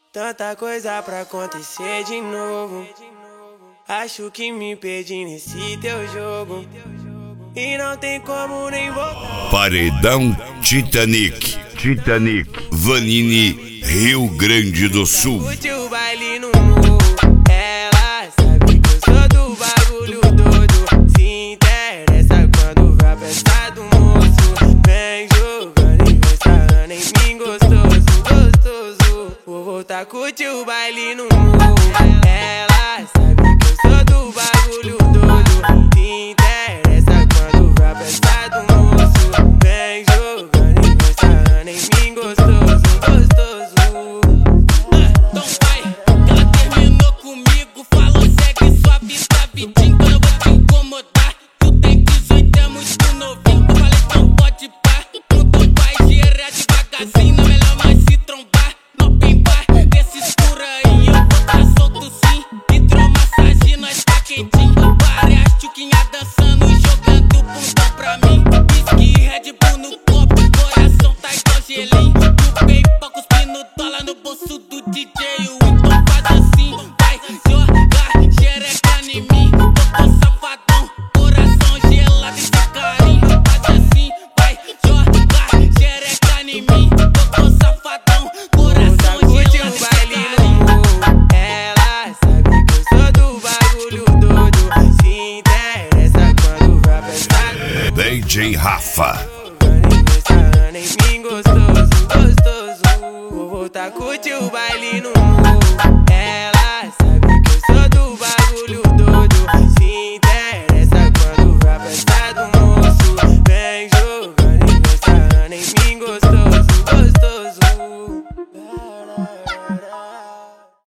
Tanta coisa pra acontecer de novo. Acho que me perdi nesse teu jogo e não tem como nem voltar. Paredão Titanic, Vanini, Rio Grande do Sul. Curte o baile no morro, ela sabe que eu sou do bagulho doido. Se interessa quando vai pra festa do moço. Vem jogando e vem sarrando em mim gostoso, gostoso. Vou voltar a curtir o baile no morro. Ela sabe que eu sou do bagulho doido. Se interessa quando vai pra festa do moço. Vem jogando e vem sarrando em mim gostoso, gostoso. Então vai, que ela terminou comigo. Falou, segue sua vida, vidinho, que eu não vou te incomodar. Tu tem 18, é muito novinho. Eu falei, então pode pá. Então vai, gira devagarzinho. Não é melhor nós se trombar. No open bar, desse escuro aí eu vou tá solto sim. Hidromassagem, nós tá quentinho. Várias tchuquinhas dançando e jogando bundão pra mim. Whisky, Red Bull no copo, coração tá igual gelinho. No PayPal cuspindo dólar no bolso do DJ. Então faz assim, vai jogar xereca em mim. Eu tô safadão, coração gelado e sem carinho. Faz assim, vai jogar xereca em mim. Eu tô safadão, coração Curte gelado o e sem baile no carinho. morro. Ela sabe que eu sou do bagulho doido. Se interessa quando vai pra festa. DJ Rafa. Jogando e vem sarrando em mim gostoso, gostoso. Vou voltar a curtir o baile no morro.